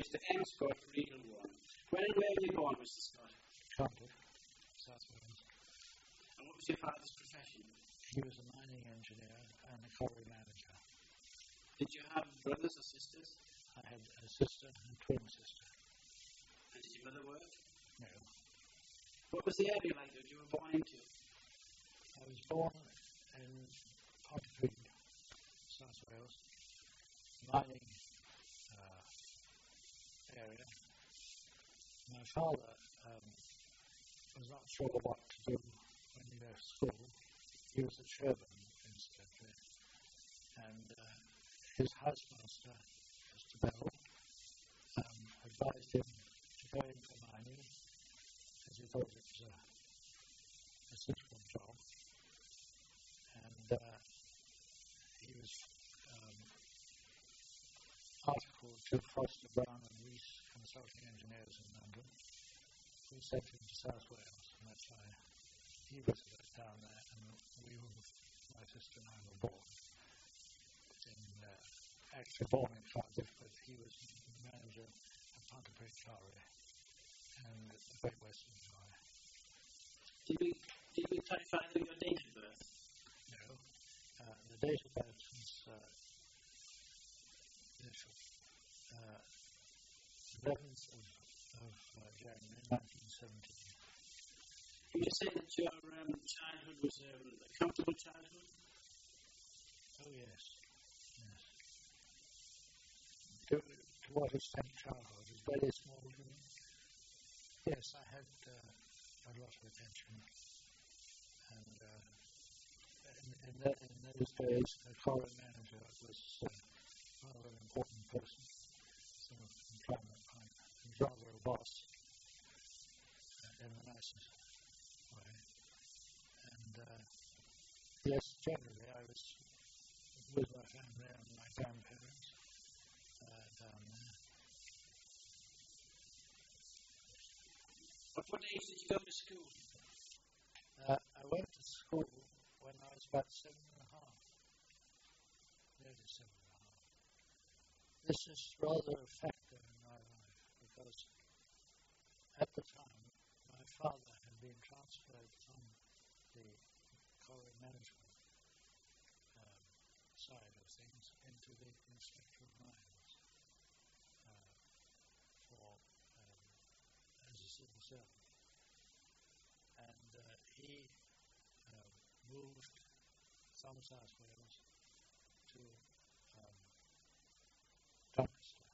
Mr. M. Scott, Regal 1. When and where were you born, Mr. Scott? Cardiff, South Wales. And what was your father's profession? He was a mining engineer and a quarry manager. Did you have brothers or sisters? I had a sister and a twin sister. And did your mother work? No. What was the area like that you were born into? I was born in Pontypridd, South Wales, mining area. My father was not sure what to do when he left school. He was at Sherborne, incidentally, and his housemaster, Mr. Bell, advised him to go into mining, as he thought it was a suitable job. And he was articled to Foster Brown and Rees Consulting Engineers in London. We sent him to South Wales, and that's why he was down there, and my sister and I were born. Actually born in Cardiff, but he was manager at Pontypridd Quarry and the Great Western Quarry. Did we clarify your date of birth? No. The date of birth was 11th of January 1970. Would you say that your childhood was a comfortable childhood? Oh, yes. To what extent childhood is very small to me. Yes, I had a lot of attention, and in those days, the quarry manager was rather an important person, so employment point, and rather a boss in the nicest way. And yes, generally, I was with my family and my grandparents. Down there. At what age did you go to school? I went to school when I was about 7 and a half. Nearly 7 and a half. This is rather a factor in my life because at the time my father had been transferred from the quarry management side of things into the Inspector of Mines. As a civil servant, and he moved from South Wales to Doncaster,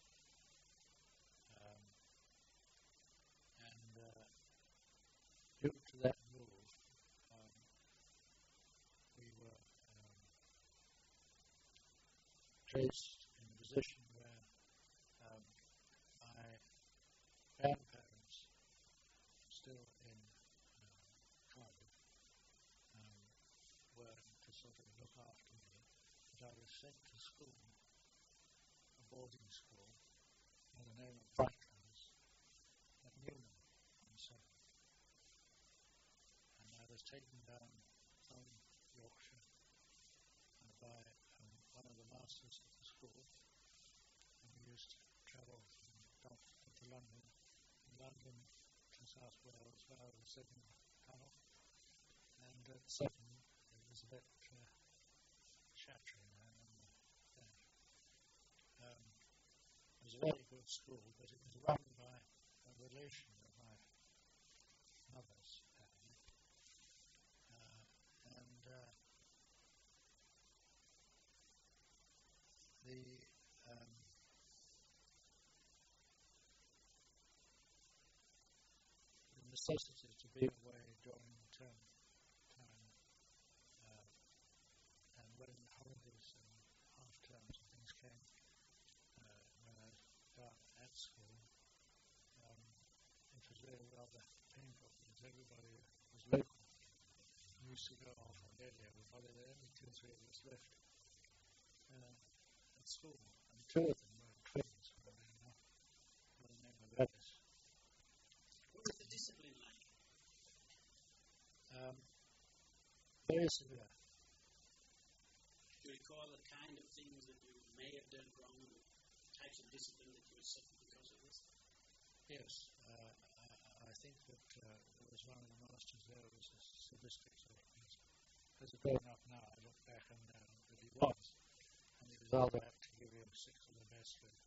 and due to that move, we were placed in a position where my grandparents, still in Cardiff, were to sort of look after me. But I was sent to school, a boarding school, by the name of Brightlands at Newman on Severn. And I was taken down from Yorkshire by one of the masters at the school, and we used to travel from Doncaster to London, London to South Wales via the Severn Tunnel, and at Severn it was a bit shattering there. It was a very good school, but it was run by a relation of my mother's family, and the necessity to be away during term time, and when holidays and half terms and things came, when I was down at school, it was really rather painful because everybody was local. We used to go off on nearly everybody. There were only 2 or 3 of us left at school, and 2 of them were twins by the name of Ellis. What was the discipline like? Very severe. Do you recall the kind of things that you may have done wrong, the types of discipline that you would suffer because of this? Yes. I think that there was one of the masters there was a sadistic sort of person. As a grown up now, I look back and know that he was. And he was either apt to give you 6 of the best or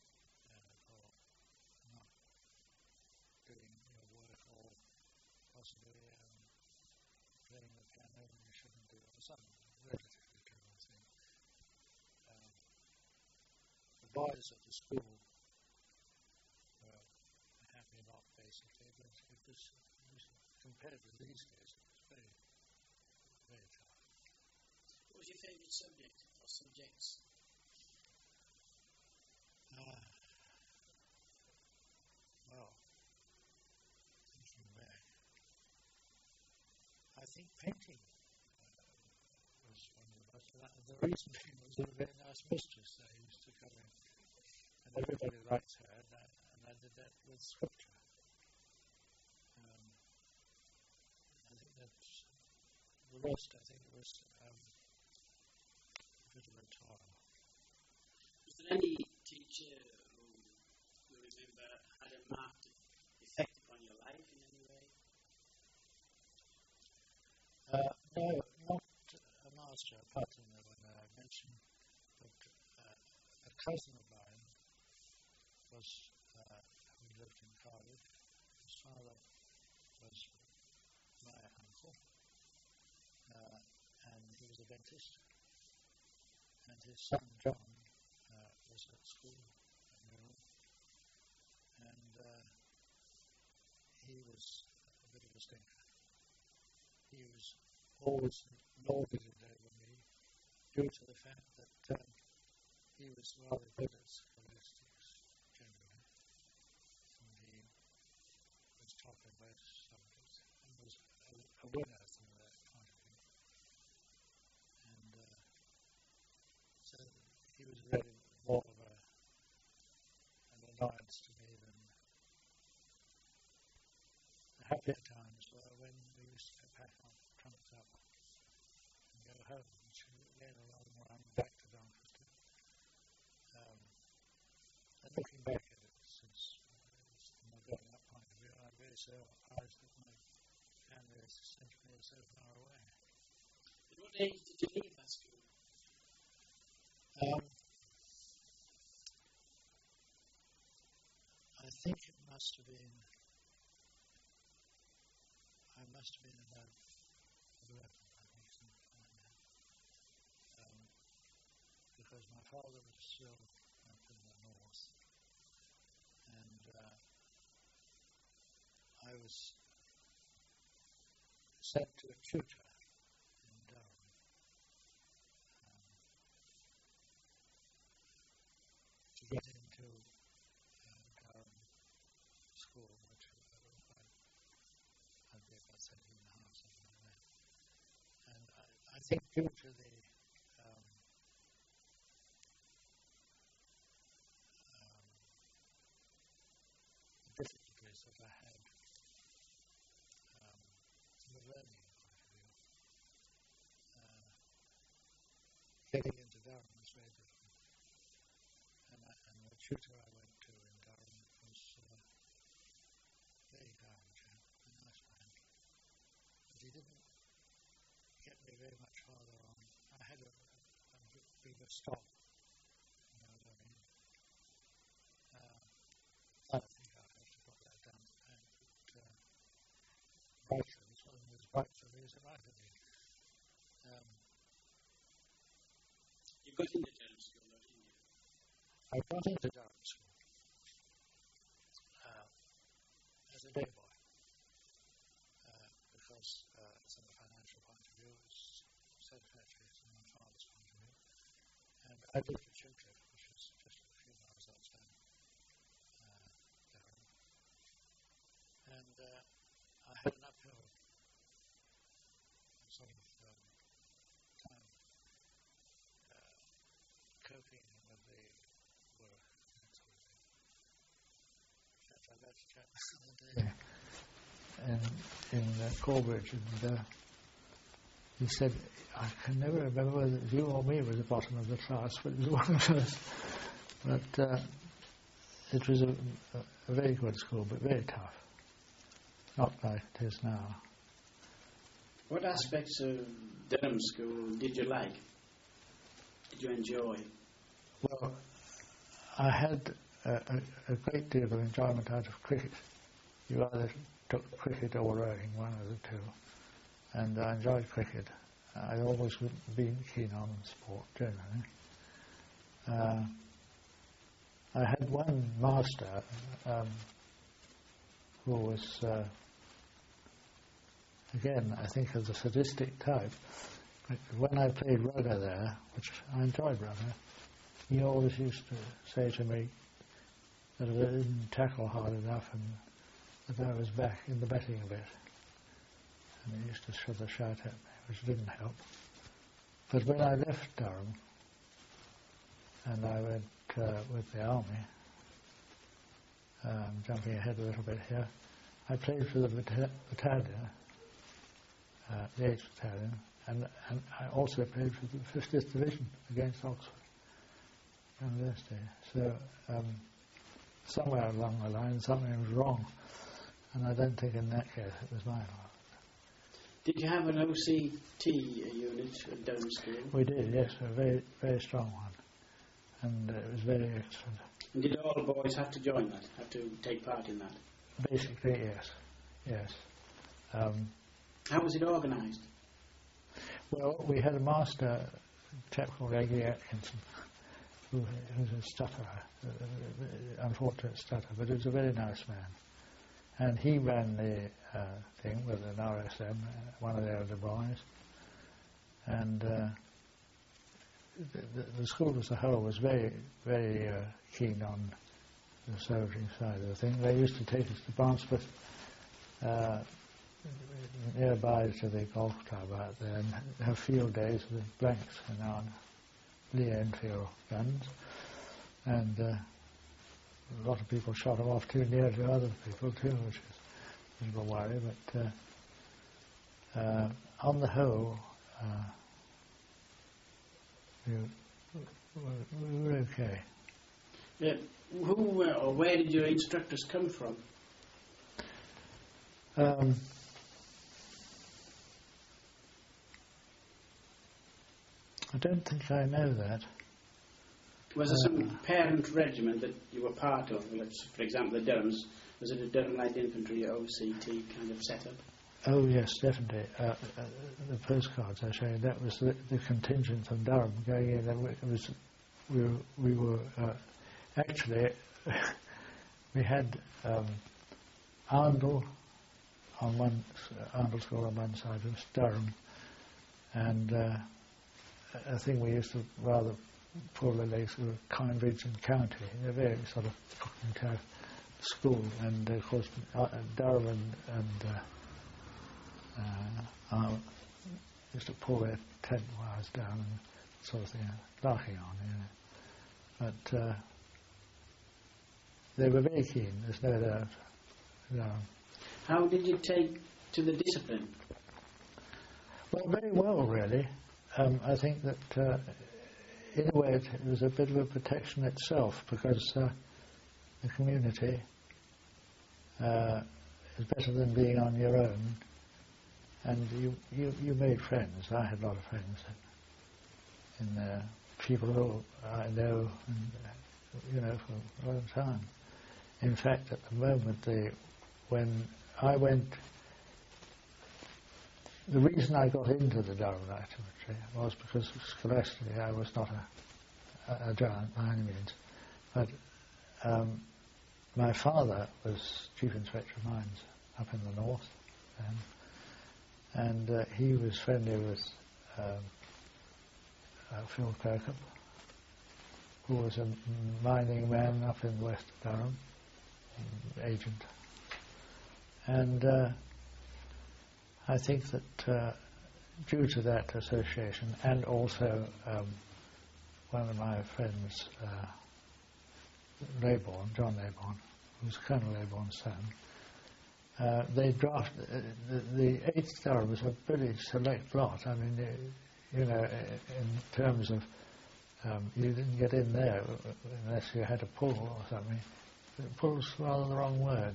not doing your work, or possibly playing the piano when you shouldn't do it, or something relatively trivial thing. The boys at the school were happy lot, basically, but it was compared with these days, it was very, very tough. What was your favourite subject or subjects? Well, thinking back, I think painting was one of the most. The reason being was a very nice mistress that I used to come in, and everybody liked her, and I did that with scripture. I think that's the rest. I think it was a bit of a toil. Was there any teacher who you remember had a marked effect upon your life in any way? No, not a master, apart from the one that I mentioned, but a cousin of mine who lived in Cardiff. His father was my uncle, and he was a dentist, and his son John was at school at Mill, and he was a bit of a stinker. He was always lorded over me due to the fact that he was rather good at scholastics generally, and he was top in both subjects and was a winner from that point of view. And so he was really more of an annoyance to me than the happier times were when we used to pack our trunks up and go home, which again a long run back to Doncaster. And looking back at it since from a growing up point of view, I'm very surprised that my family is essentially so far away. At what age did you leave that school? I think it must have been. I must have been about 11, I think, something like that. Because my father was still up in the north, and I was sent to a tutor in Durham. To get into Durham school, which I'd be about 17 and a half, something like that. And I think due to the difficulties that I had from a learning point of view, getting into Durham was very difficult. And the tutor I went to in Durham was very down chap, a nice man. But he didn't get me very much farther on. I had a bigger stop, you know what I mean. I think I have to put that down. And Brighton, this one was right for me as it might have been. You got into Durham School, though, didn't you? I got into Durham School as a day boy, because from a financial point of view, it was satisfactory from my father's point of view. And I lived at Chiltern, which was just a few miles outside Durham. And I had an uphill sort of time coping with the work, that sort of thing. In fact, I met a chap the other day in Corbridge, and he said, I can never remember whether you or me was the bottom of the class, but it was one of us. But it was a very good school, but very tough. Not like it is now. What aspects of Durham School did you like? Did you enjoy? Well, I had a great deal of enjoyment out of cricket. You either took cricket or rowing, one of the two. And I enjoyed cricket. I'd always been keen on sport, generally. I had one master who was, again, I think of the sadistic type. When I played rugger there, which I enjoyed rugger, he always used to say to me that I didn't tackle hard enough and that I was back in the betting a bit. And he used to sort of shout at me, which didn't help. But when I left Durham and I went with the army, jumping ahead a little bit here, I played for the battalion, the 8th Battalion, and I also played for the 50th Division against Oxford University. So somewhere along the line something was wrong, and I don't think in that case it was my fault. Did you have an OCT unit at Durham School? We did, yes, a very, very strong one, and it was very excellent. And did all boys have to join that, have to take part in that? Basically, yes. How was it organised? Well, we had a master, a chap called Aggie Atkinson, who was a stutterer, unfortunate stutterer, but he was a very nice man. And he ran the thing with an RSM, one of the elder boys. And the school as a whole was very, very keen on the soldiering side of the thing. They used to take us to Barnsport, nearby to the golf club out there, and have field days with blanks and our Lee Enfield guns. And a lot of people shot them off too near to other people too, which is a little worry, but on the whole, we were okay. Yeah. Who or where did your instructors come from? I don't think I know that. Was there some parent regiment that you were part of? Let's, for example, the Durhams. Was it a Durham Light Infantry OCT kind of setup? Oh yes, definitely. The postcards I showed, that was the contingent from Durham going in. It was we were actually we had Arundel on one, Arundel School on one side, it was Durham, and I think we used to rather pull the legs of Kindridge and County. They're very sort of kind of school, and of course Durham and used to pull their tent wires down and sort of thing, larking on, you know. But they were very keen, there's no doubt. No. How did you take to the discipline? Well, very well, really. I think that in a way it was a bit of a protection itself, because the community is better than being on your own, and you made friends. I had a lot of friends in there, people who I know, and, you know, for a long time. In fact, at the moment, when I went, the reason I got into the Durham Light Infantry was because scholastically I was not a giant by any means, but my father was Chief Inspector of Mines up in the north, and he was friendly with Phil Kirkup, who was a mining man up in West Durham, agent. And I think that due to that association, and also one of my friends, Leybourne, John Leybourne, who was Colonel Leybourne's son, they drafted, the 8th Durham was a pretty select lot. I mean, you know, in terms of You didn't get in there unless you had a pull or something. Pull's rather the wrong word.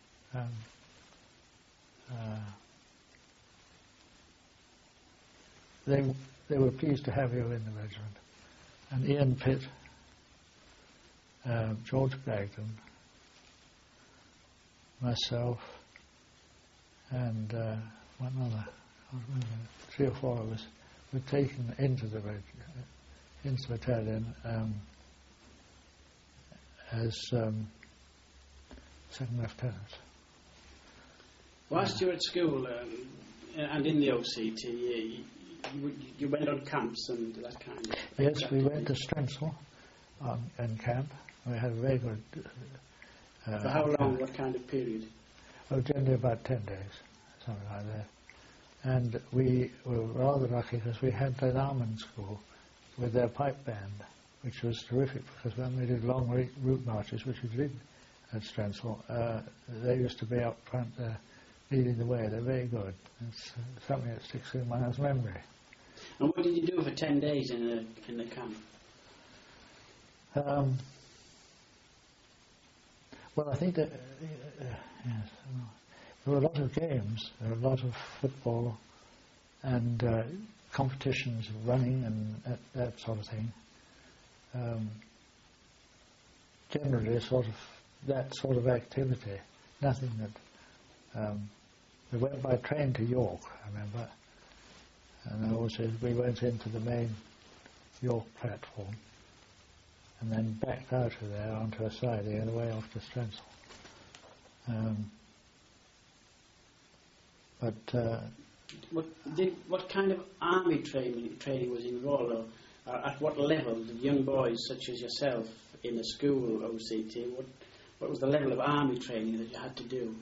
They were pleased to have you in the regiment. And Ian Pitt, George Bragdon, myself, and one other, I don't remember, 3 or 4 of us were taken into the battalion as second lieutenants. Whilst you were at school and in the OCT, you went on camps and that kind of... Yes, we went to Strensel in camp. We had a very good... For how long, what kind of period? Oh, generally about 10 days, something like that. And we were rather lucky because we had the Armand School with their pipe band, which was terrific because when we did long route marches, which we did at Strensel, they used to be up front there leading the way. They're very good. It's something that sticks in one's memory. And what did you do for 10 days in the camp? Well, I think that yes, there were a lot of games. There were a lot of football and competitions, running and that sort of thing. Generally, that sort of activity. Nothing that. We went by train to York, I remember, and also we went into the main York platform, and then backed out of there onto a siding and away off to Strensel. What kind of army training was involved, or at what level did young boys such as yourself in a school OCT, what was the level of army training that you had to do?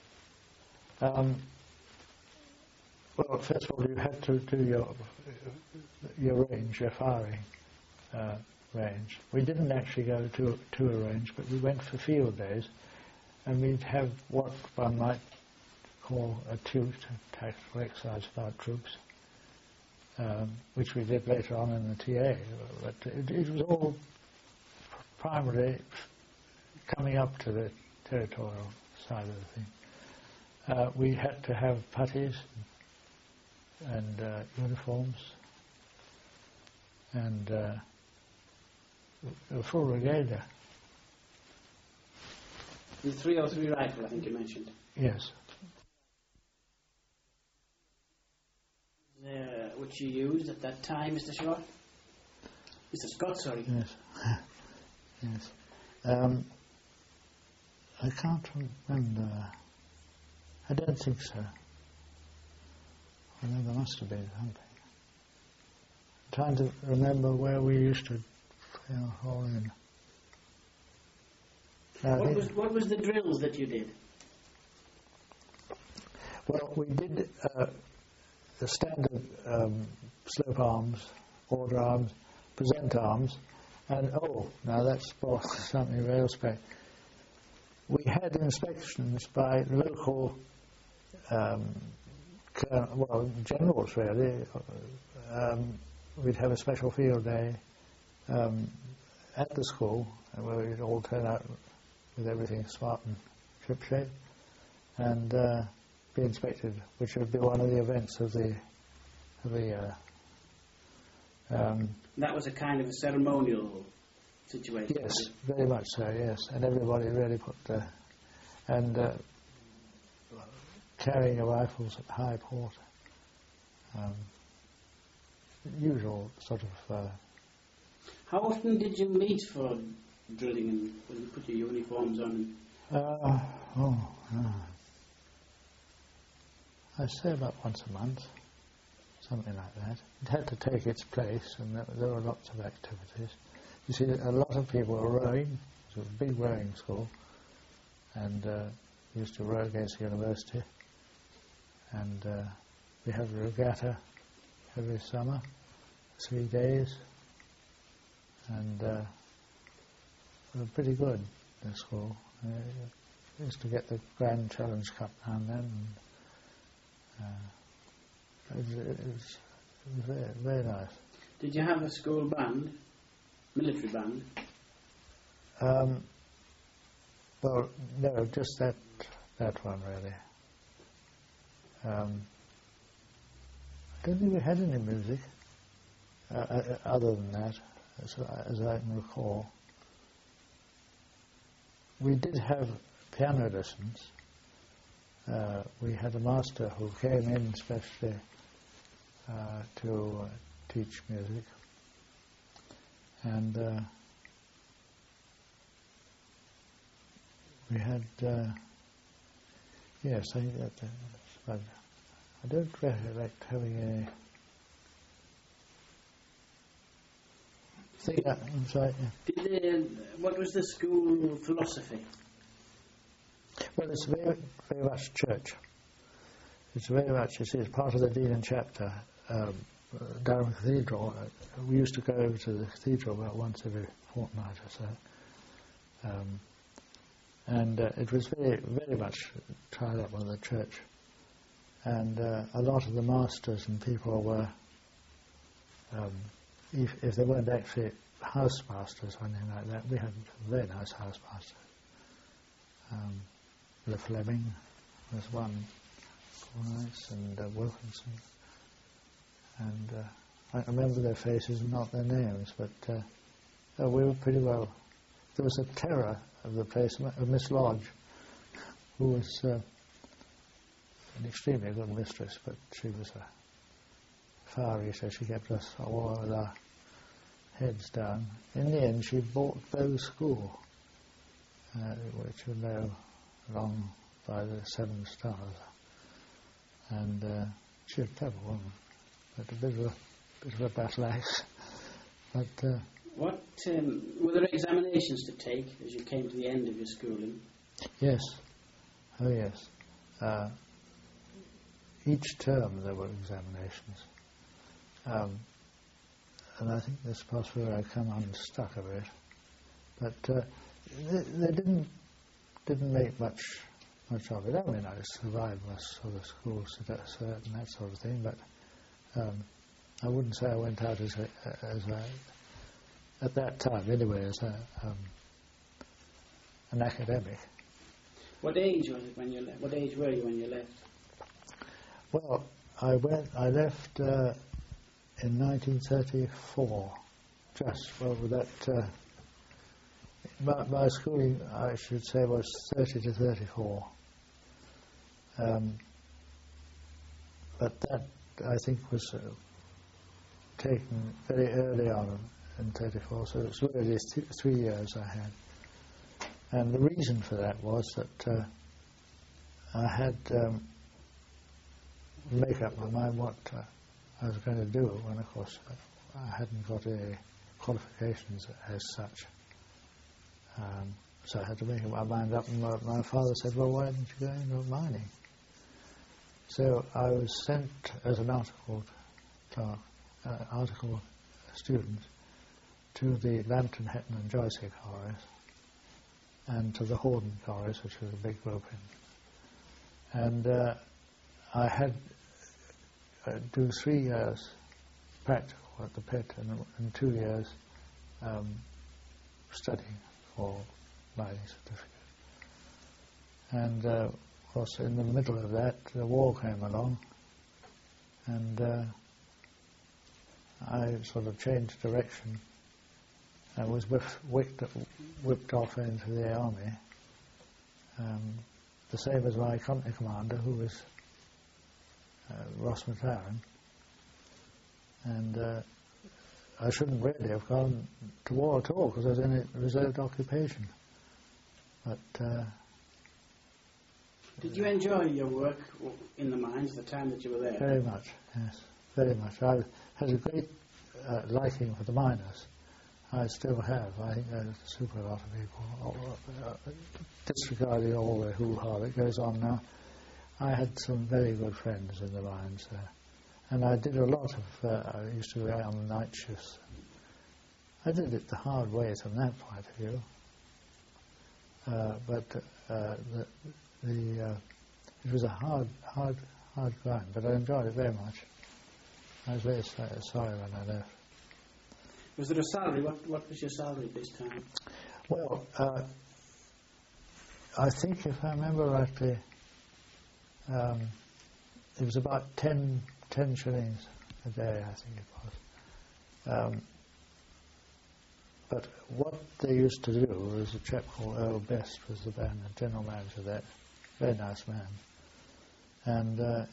Well, first of all, you had to do your range, your firing range. We didn't actually go to a range, but we went for field days, and we'd have what one might call a TUT, a tactical exercise for our troops, which we did later on in the TA. But it was all primarily coming up to the territorial side of the thing. We had to have puttees and uniforms and a full regalia. The 303 rifle, I think you mentioned. Yes. Which you used at that time, Mr. Shaw? Mr. Scott, sorry. Yes. Yes. I can't remember. I don't think so. I know there must have been something. I'm trying to remember where we used to haul in. What was the drills that you did? Well, we did the standard slope arms, order arms, present arms, and now that's something real special. We had inspections by local generals, really. We'd have a special field day at the school where we'd all turn out with everything smart and shipshape and be inspected, which would be one of the events of the year. That was a kind of a ceremonial situation. Yes, very much so, yes. And everybody really put carrying your rifles at high port. Usual sort of... How often did you meet for drilling and when you put your uniforms on? I'd say about once a month, something like that. It had to take its place, and there were lots of activities. You see, a lot of people were rowing. It was a big rowing school, and we used to row against the university. And we had a regatta every summer, 3 days, and we were pretty good in school. We used to get the Grand Challenge Cup now and then. It was very, very nice. Did you have a school band? military band? Well, no, just that one really. I don't think we had any music other than that, as I can recall. We did have piano lessons. We had a master who came in especially to teach music, and we had yes, I think that's but I don't recollect having any. I'm sorry. Yeah. What was the school philosophy? Well, it's very, very much church. It's very much, you see, it's part of the Dean and Chapter. Durham Cathedral, we used to go over to the cathedral about once every fortnight or so. And it was very, very much tied up with the church. And a lot of the masters and people were, if they weren't actually housemasters or anything like that, we had very nice housemasters. Le Fleming was one, Cornice and Wilkinson. And I remember their faces and not their names, but we were pretty well. There was a terror of the place, Miss Lodge, who was an extremely good mistress, but she was a fiery, so she kept us all with our heads down. In the end, she bought Bow School, which you know, along by the Seven Stars. And she was a clever woman, but a bit of a battle axe. But what were there examinations to take as you came to the end of your schooling? Yes, oh yes. Each term there were examinations, and I think that's possibly where I come unstuck a bit. But they didn't make much of it. I mean, I survived most of the schools and that sort of thing, but I wouldn't say I went out as a at that time anyway as an academic. What age was it when you left? What age were you when you left? Well, I left in 1934. Just with that. My schooling, I should say, was 30 to 34. But that, I think, was taken very early on in 34, so it was really 3 years I had. And the reason for that was that I had make up my mind what I was going to do when, of course, I hadn't got any qualifications as such. So I had to make my mind up, and my father said, well, why didn't you go into mining? So I was sent as an article student to the Lambton, Hetton and Joycey quarries, and to the Horden quarries, which was a big group in. And I had do 3 years practical at the pit and 2 years studying for mining certificate. And of course, in the middle of that, the war came along, and I sort of changed direction. I was whipped off into the army, the same as my company commander, who was Ross McLaren. And I shouldn't really have gone to war at all, because I was in a reserved occupation. But did you enjoy your work in the mines the time that you were there? Very much, yes, very much. I had a great liking for the miners. I still have. I think there's a super lot of people, disregarding all the hoo-ha that goes on now. I had some very good friends in the mines there. And I did a lot of, I used to go out on night shifts. I did it the hard way from that point of view. But it was a hard grind, but I enjoyed it very much. I was very sorry when I left. Was there a salary? What was your salary at this time? Well, I think if I remember rightly, it was about 10 shillings a day, I think it was. But what they used to do was a chap called Earl Best was the general manager there, very nice man. And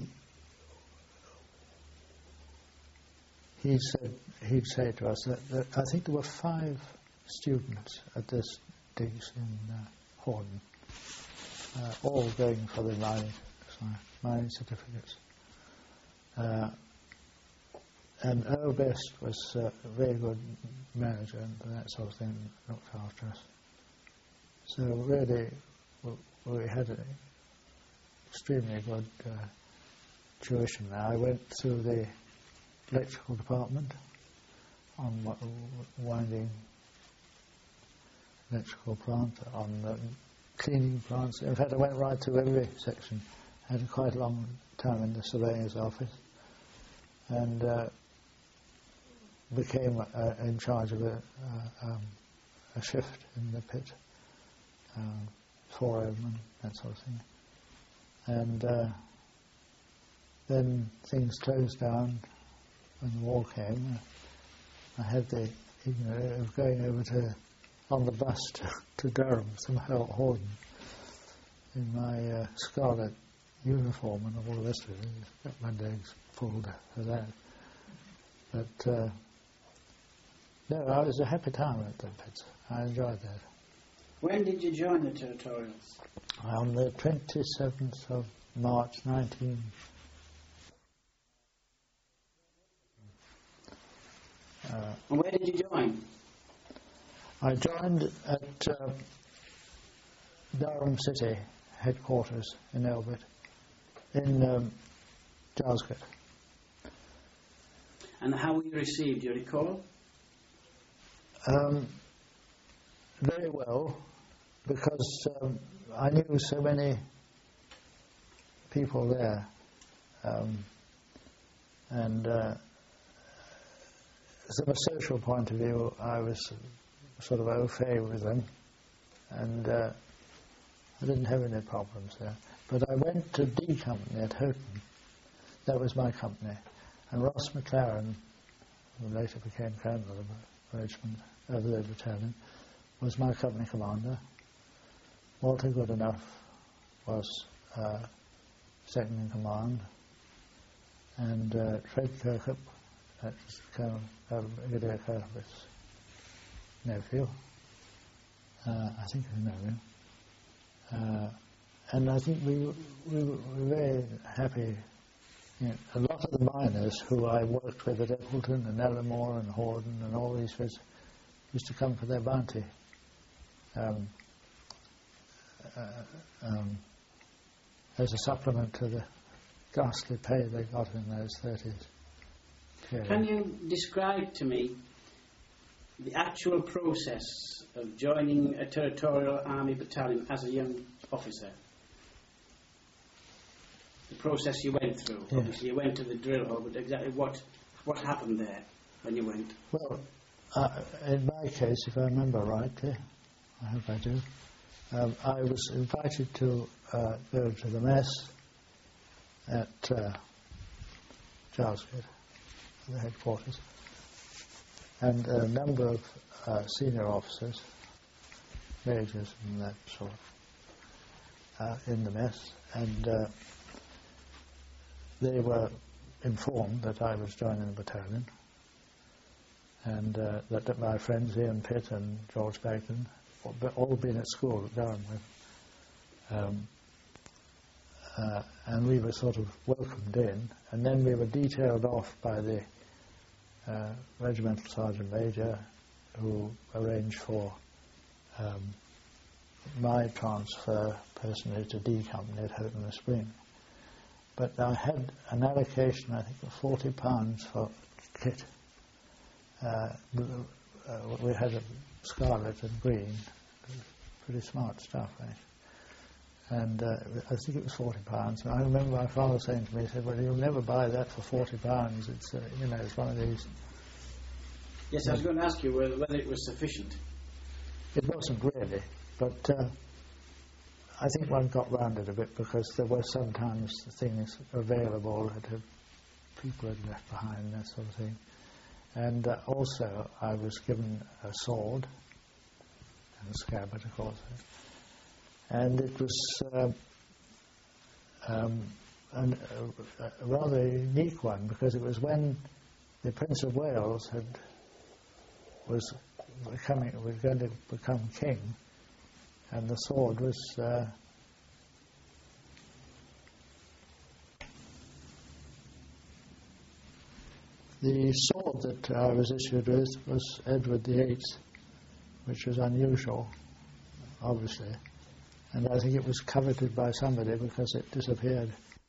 he'd say to us that I think there were 5 students at this digs in Horden, all going for the mining certificates. And Earl Best was a very good manager and that sort of thing, looked after us. So really, we had an extremely good tuition there. I went through the electrical department on winding electrical plant, on cleaning plants. In fact, I went right through every section. I had quite a long time in the surveyor's office and became in charge of a shift in the pit, foreman, that sort of thing. And then things closed down when the war came. I had the ignorance of going over on the bus to Durham, somehow at Horden, in my scarlet uniform and all the rest of it. I got my legs pulled for that. But no, I was a happy time at the pits. I enjoyed that. When did you join the Territorials? On the 27th of March 19... and where did you join? I joined at Durham City headquarters in Elbit, in Glasgow. And how were you received, do you recall? Very well, because I knew so many people there, and from a social point of view, I was sort of au fait with them, and I didn't have any problems there. But I went to D Company at Houghton. That was my company. And Ross McLaren, who later became colonel of the regiment, of the battalion, was my company commander. Walter Goodenough was second in command. And Fred Kirkup, that's Brigadier Kirkup's nephew. I think I know him. And I think we were very happy. You know, a lot of the miners who I worked with at Eccleston and Ellamore and Horden and all these bits used to come for their bounty. As a supplement to the ghastly pay they got in those 30s. Okay. Can you describe to me the actual process of joining a Territorial Army battalion as a young officer? The process you went through. Yeah. Obviously you went to the drill hall, but exactly what happened there when you went? Well, in my case, if I remember rightly, I hope I do, I was invited to go to the mess at Glasgow, the headquarters, and a number of senior officers, majors and that sort of, in the mess, and they were informed that I was joining the battalion, and that my friends Ian Pitt and George Bagden all been at school at Durham with, and we were sort of welcomed in, and then we were detailed off by the regimental sergeant major, who arranged for my transfer personally to D Company at Houghton-le-Spring. But I had an allocation, I think, of £40 for kit. We had a scarlet and green, pretty smart stuff, right? And I think it was £40. And I remember my father saying to me, he said, "Well, you'll never buy that for £40. It's, it's one of these." Yes, I was going to ask you whether it was sufficient. It wasn't really, but I think one got round it a bit because there were sometimes things available that people had left behind, that sort of thing. And also I was given a sword and a scabbard, of course. And it was a rather unique one because it was when the Prince of Wales was going to become king, and the sword was the sword that I was issued with was Edward VIII, which was unusual, obviously, and I think it was coveted by somebody because it disappeared